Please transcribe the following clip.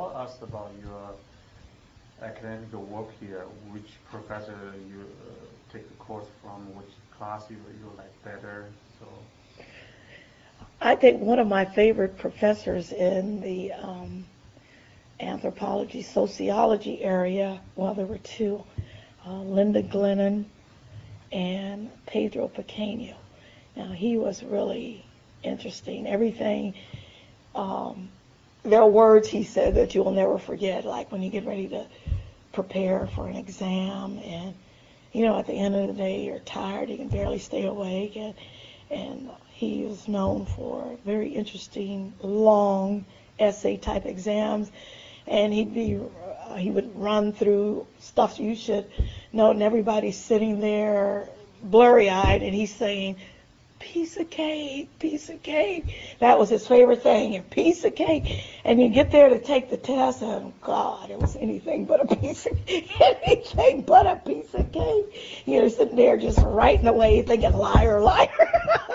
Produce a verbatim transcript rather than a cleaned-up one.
tell us about your academic work here? Which professor you uh, take the course from? Which class you, you like better? So. I think one of my favorite professors in the um, anthropology, sociology area, well, there were two, uh, Linda Glennon and Pedro Pequeño. Now, he was really interesting. Everything, um, there are words he said that you will never forget, like when you get ready to prepare for an exam, and, you know, at the end of the day, you're tired, you can barely stay awake, and, and he is known for very interesting, long essay-type exams, and he'd be, uh, he would run through stuff you should know, and everybody's sitting there blurry-eyed, and he's saying, piece of cake, piece of cake. That was his favorite thing, a piece of cake. And you get there to take the test, and God, it was anything but a piece of anything but a piece of cake. You're sitting there just writing away, thinking, liar, liar.